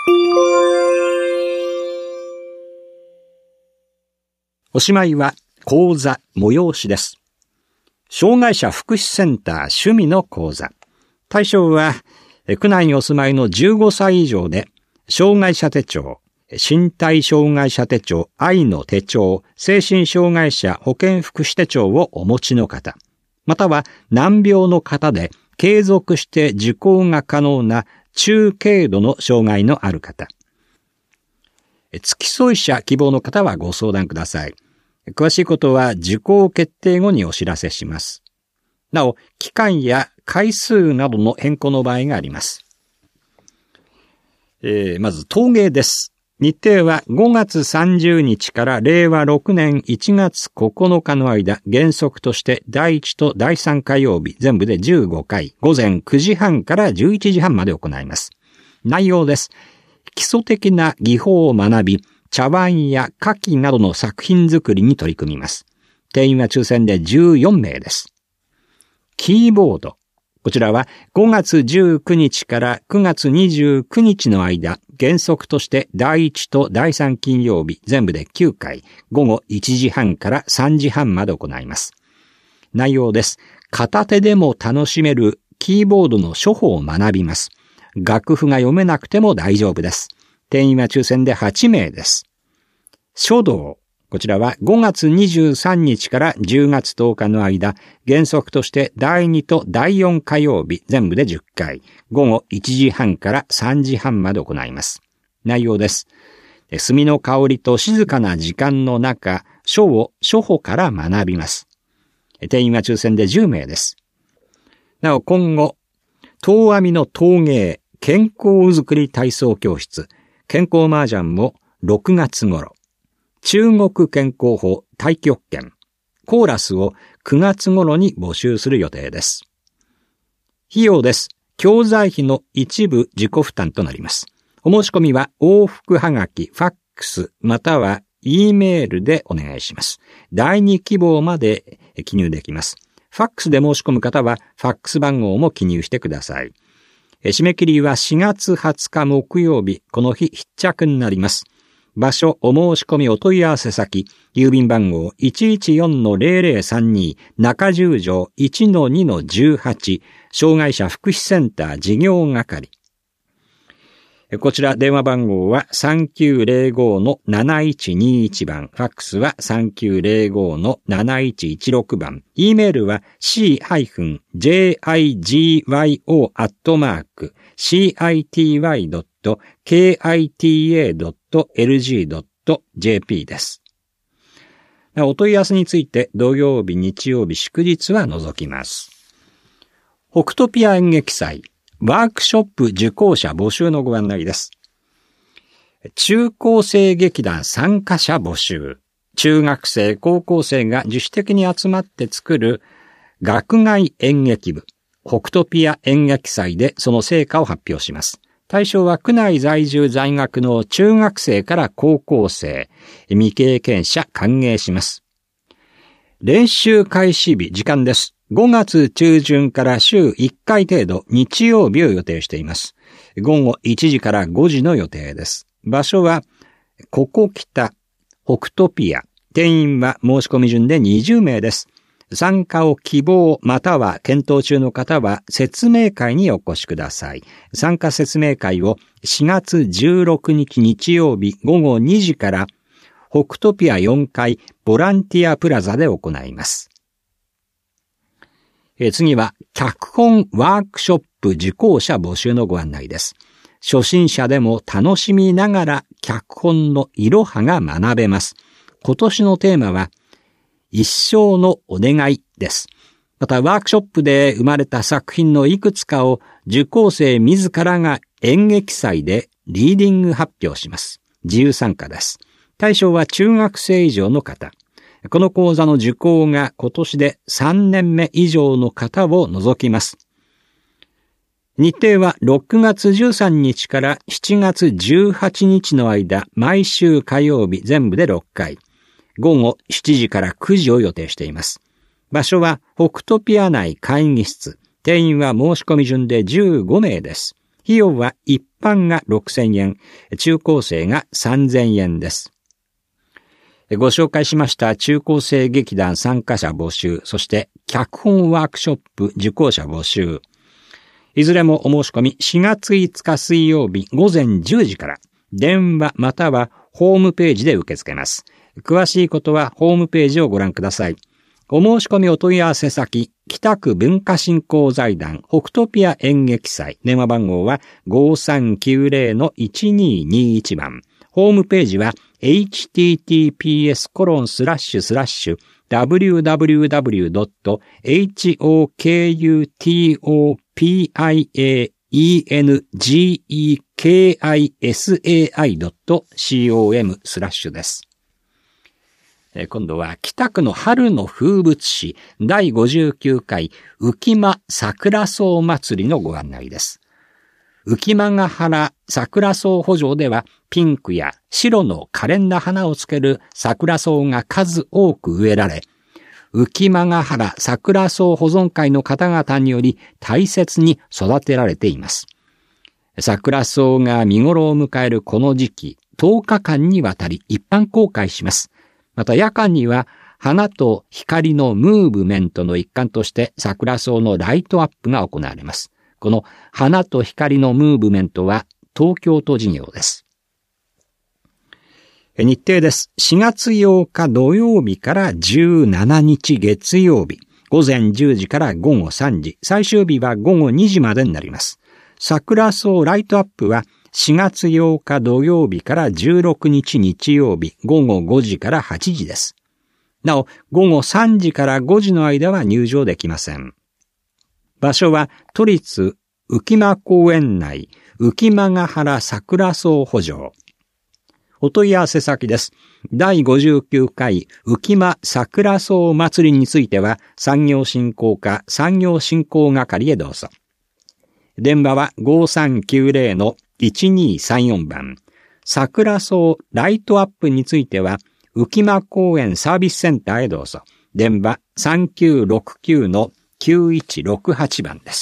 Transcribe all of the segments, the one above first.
おしまいは講座催しです。障害者福祉センター趣味の講座。対象は区内にお住まいの15歳以上で、障害者手帳、身体障害者手帳、愛の手帳、精神障害者保健福祉手帳をお持ちの方、または難病の方で継続して受講が可能な中軽度の障害のある方、付き添い者希望の方はご相談ください。詳しいことは受講決定後にお知らせします。なお、期間や回数などの変更の場合があります。まず陶芸です。日程は5月30日から令和6年1月9日の間、原則として第1と第3火曜日、全部で15回、午前9時半から11時半まで行います。内容です。基礎的な技法を学び、茶碗や花器などの作品作りに取り組みます。定員は抽選で14名です。キーボード。こちらは5月19日から9月29日の間、原則として第1と第3金曜日、全部で9回、午後1時半から3時半まで行います。内容です。片手でも楽しめるキーボードの処方を学びます。楽譜が読めなくても大丈夫です。定員は抽選で8名です。書道。こちらは5月23日から10月10日の間、原則として第2と第4火曜日、全部で10回、午後1時半から3時半まで行います。内容です。墨の香りと静かな時間の中、書を初歩から学びます。定員は抽選で10名です。なお今後、陶編みの陶芸、健康づくり体操教室、健康麻雀も6月頃、中国健康法太極拳、コーラスを9月頃に募集する予定です。費用です。教材費の一部自己負担となります。お申し込みは往復はがき、ファックス、または E メールでお願いします。第2希望まで記入できます。ファックスで申し込む方はファックス番号も記入してください。締め切りは4月20日木曜日、この日必着になります。場所、お申し込みお問い合わせ先、郵便番号 114-0032 中十条 1-2-18 障害者福祉センター事業係。こちら電話番号は 3905-7121 番、ファックスは 3905-7116 番、E メールは cigyo@city.kita.lg.jp です。お問い合わせについて土曜日、日曜日、祝日は除きます。北トピア演劇祭ワークショップ受講者募集のご案内です。中高生劇団参加者募集。中学生、高校生が自主的に集まって作る学外演劇部、北トピア演劇祭でその成果を発表します。対象は区内在住在学の中学生から高校生、未経験者歓迎します。練習開始日、時間です。5月中旬から週1回程度日曜日を予定しています。午後1時から5時の予定です。場所は、ここ北、北トピア。定員は申し込み順で20名です。参加を希望または検討中の方は説明会にお越しください。参加説明会を4月16日日曜日午後2時から北トピア4階ボランティアプラザで行います。次は、脚本ワークショップ受講者募集のご案内です。初心者でも楽しみながら脚本のいろはが学べます。今年のテーマは、一生のお願いです。また、ワークショップで生まれた作品のいくつかを受講生自らが演劇祭でリーディング発表します。自由参加です。対象は中学生以上の方。この講座の受講が今年で3年目以上の方を除きます。日程は6月13日から7月18日の間、毎週火曜日全部で6回、午後7時から9時を予定しています。場所は北トピア内会議室。定員は申し込み順で15名です。費用は一般が6000円、中高生が3000円です。ご紹介しました中高生劇団参加者募集、そして脚本ワークショップ受講者募集。いずれもお申し込み4月5日水曜日午前10時から電話またはホームページで受け付けます。詳しいことはホームページをご覧ください。お申し込みお問い合わせ先、北区文化振興財団北トピア演劇祭。電話番号は 5390-1221 番。ホームページは https://www.hokutokisai.com です。今度は北区の春の風物詩第59回浮間桜草祭りのご案内です。浮間ヶ原桜草圃場ではピンクや白の可憐な花をつける桜草が数多く植えられ、浮間ヶ原桜草保存会の方々により大切に育てられています。桜草が見頃を迎えるこの時期、10日間にわたり一般公開します。また夜間には花と光のムーブメントの一環として桜草のライトアップが行われます。この花と光のムーブメントは東京都事業です。日程です。4月8日土曜日から17日月曜日、午前10時から午後3時、最終日は午後2時までになります。桜草ライトアップは4月8日土曜日から16日日曜日、午後5時から8時です。なお、午後3時から5時の間は入場できません。場所は都立浮間公園内、浮間ヶ原桜草圃場。お問い合わせ先です。第59回浮間桜草祭りについては、産業振興課産業振興係へどうぞ。電話は 5390-1234 番。桜草ライトアップについては、浮間公園サービスセンターへどうぞ。電話 3969-9168 番です。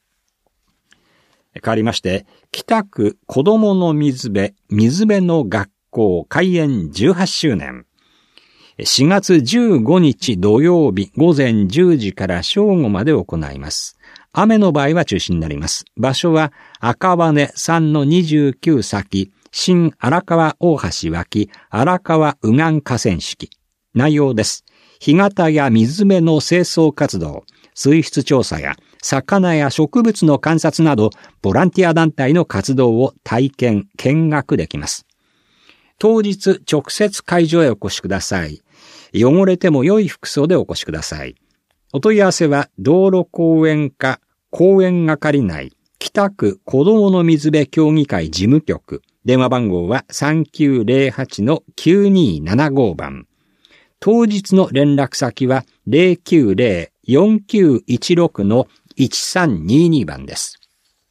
変わりまして、北区子どもの水辺の学校開園18周年。4月15日土曜日午前10時から正午まで行います。雨の場合は中止になります。場所は赤羽3-29先、新荒川大橋脇、荒川右岸河川敷。内容です。干潟や水辺の清掃活動、水質調査や魚や植物の観察など、ボランティア団体の活動を体験、見学できます。当日直接会場へお越しください。汚れても良い服装でお越しください。お問い合わせは道路公園課公園係内北区子どもの水辺協議会事務局。電話番号は 3908-9275 番。当日の連絡先は 090-4916-1322 番です。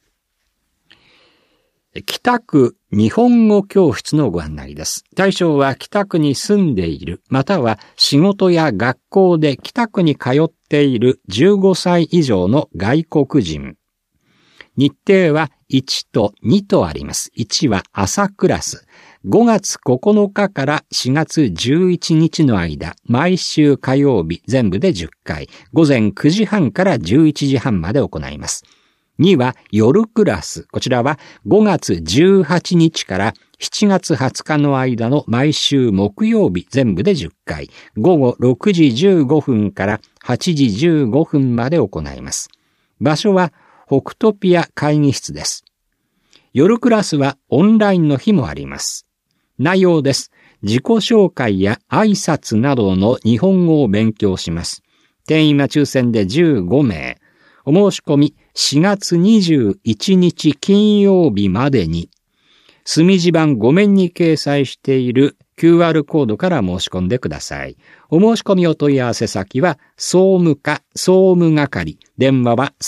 北区日本語教室のご案内です。対象は北区に住んでいる、または仕事や学校で北区に通っている15歳以上の外国人。日程は1と2とあります。1は朝クラス。5月9日から4月11日の間、毎週火曜日全部で10回、午前9時半から11時半まで行います。2は夜クラス。こちらは5月18日から7月20日の間の毎週木曜日全部で10回、午後6時15分から8時15分まで行います。場所は北トピア会議室です。夜クラスはオンラインの日もあります。内容です。自己紹介や挨拶などの日本語を勉強します。定員は抽選で15名。お申し込み4月21日金曜日までに、墨字版5面に掲載している QR コードから申し込んでください。お申し込みお問い合わせ先は、総務課総務係。電話は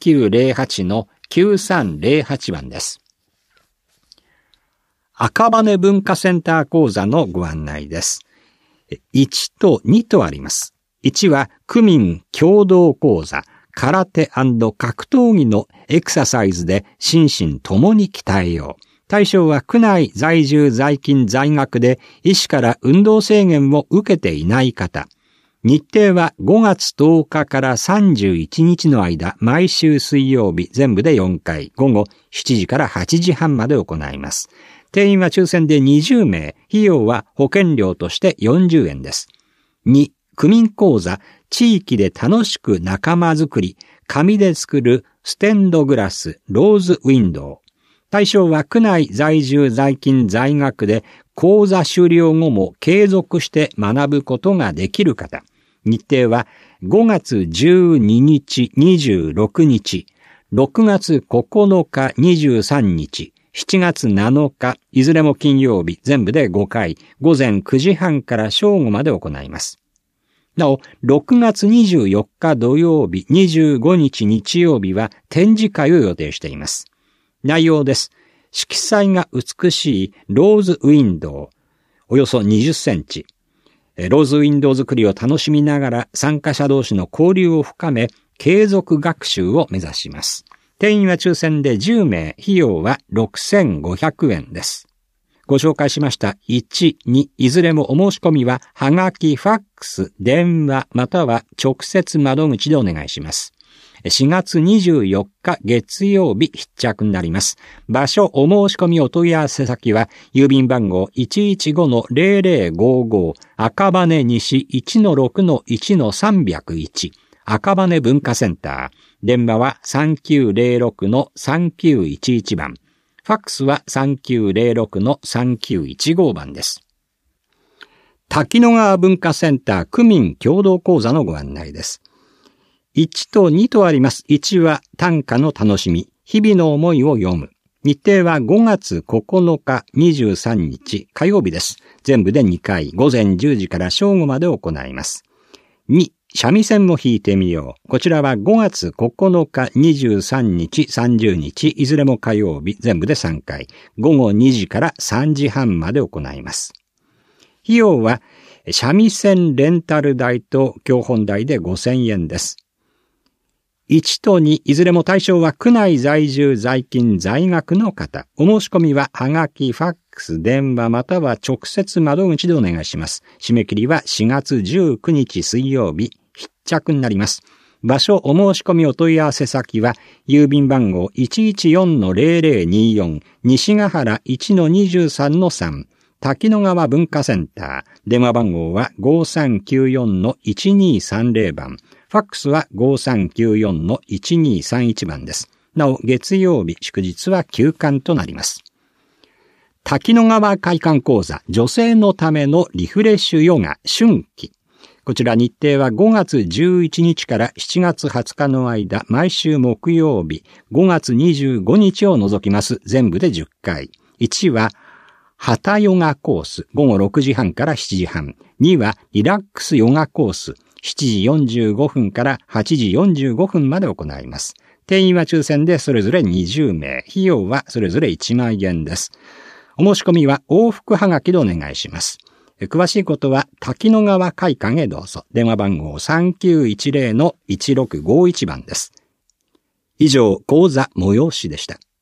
3908-9308 番です。赤羽文化センター講座のご案内です。1と2とあります。1は区民共同講座。 空手&格闘技のエクササイズで心身ともに鍛えよう。対象は区内在住在勤在学で医師から運動制限を受けていない方。日程は5月10日から31日の間、毎週水曜日全部で4回、午後7時から8時半まで行います。定員は抽選で20名、費用は保険料として40円です。2、区民講座、地域で楽しく仲間づくり、紙で作るステンドグラス、ローズウィンドウ。対象は区内在住在勤在学で講座終了後も継続して学ぶことができる方。日程は5月12日26日、6月9日23日、7月7日、いずれも金曜日、全部で5回、午前9時半から正午まで行います。なお、6月24日土曜日、25日日曜日は展示会を予定しています。内容です。色彩が美しいローズウィンドウ、およそ20センチ。ローズウィンドウ作りを楽しみながら参加者同士の交流を深め、継続学習を目指します。定員は抽選で10名、費用は6500円です。ご紹介しました1、2、いずれもお申し込みは、はがき、ファックス、電話、または直接窓口でお願いします。4月24日月曜日必着になります。場所、お申し込みお問い合わせ先は、郵便番号 115-0055 赤羽西 1-6-1-301 赤羽文化センター。電話は 3906-3911 番。ファックスは 3906-3915 番です。滝野川文化センター区民共同講座のご案内です。1と2とあります。1は短歌の楽しみ、日々の思いを読む。日程は5月9日23日火曜日です。全部で2回、午前10時から正午まで行います。2、三味線を弾いてみよう。こちらは5月9日23日30日、いずれも火曜日、全部で3回、午後2時から3時半まで行います。費用は三味線レンタル代と教本代で5000円です。1と2、いずれも対象は区内在住在勤在学の方。お申し込みははがき、ファックス、電話または直接窓口でお願いします。締め切りは4月19日水曜日、必着になります。場所、お申し込みお問い合わせ先は、郵便番号 114-0024 西ヶ原 1-23-3 滝野川文化センター。電話番号は 5394-1230 番。ファックスは 5394-1231 番です。なお、月曜日、祝日は休館となります。滝野川会館講座、女性のためのリフレッシュヨガ、春季。こちら日程は5月11日から7月20日の間、毎週木曜日、5月25日を除きます。全部で10回。1は、ハタヨガコース、午後6時半から7時半。2は、リラックスヨガコース、7時45分から8時45分まで行います。定員は抽選でそれぞれ20名、費用はそれぞれ1万円です。お申し込みは往復はがきでお願いします。詳しいことは滝野川会館へどうぞ。電話番号 3910-1651 番です。以上、講座催しでした。